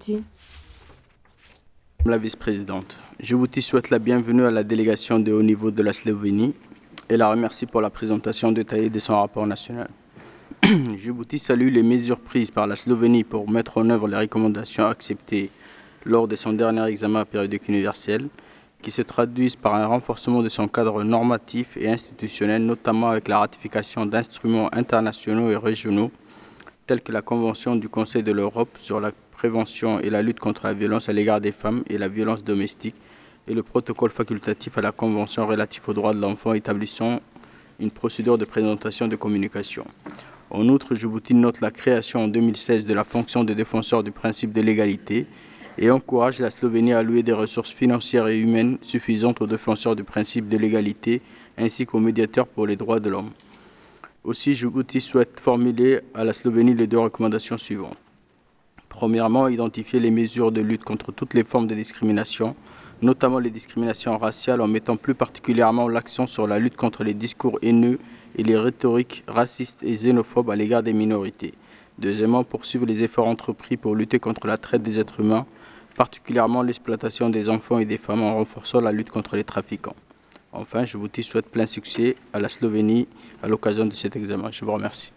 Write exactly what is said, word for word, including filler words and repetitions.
Djibouti. Madame la vice-présidente, Djibouti souhaite la bienvenue à la délégation de haut niveau de la Slovénie et la remercie pour la présentation détaillée de son rapport national. Djibouti salue les mesures prises par la Slovénie pour mettre en œuvre les recommandations acceptées lors de son dernier examen périodique universel, qui se traduisent par un renforcement de son cadre normatif et institutionnel, notamment avec la ratification d'instruments internationaux et régionaux, tels que la Convention du Conseil de l'Europe sur la prévention et la lutte contre la violence à l'égard des femmes et la violence domestique, et le protocole facultatif à la Convention relative aux droits de l'enfant établissant une procédure de présentation de communication. En outre, Djibouti note la création en deux mille seize de la fonction de défenseur du principe de l'égalité et encourage la Slovénie à allouer des ressources financières et humaines suffisantes aux défenseurs du principe de l'égalité ainsi qu'aux médiateurs pour les droits de l'homme. Aussi, Djibouti souhaite formuler à la Slovénie les deux recommandations suivantes. Premièrement, identifier les mesures de lutte contre toutes les formes de discrimination, notamment les discriminations raciales, en mettant plus particulièrement l'accent sur la lutte contre les discours haineux et les rhétoriques racistes et xénophobes à l'égard des minorités. Deuxièmement, poursuivre les efforts entrepris pour lutter contre la traite des êtres humains, particulièrement l'exploitation des enfants et des femmes, en renforçant la lutte contre les trafiquants. Enfin, Djibouti souhaite plein succès à la Slovénie à l'occasion de cet examen. Je vous remercie.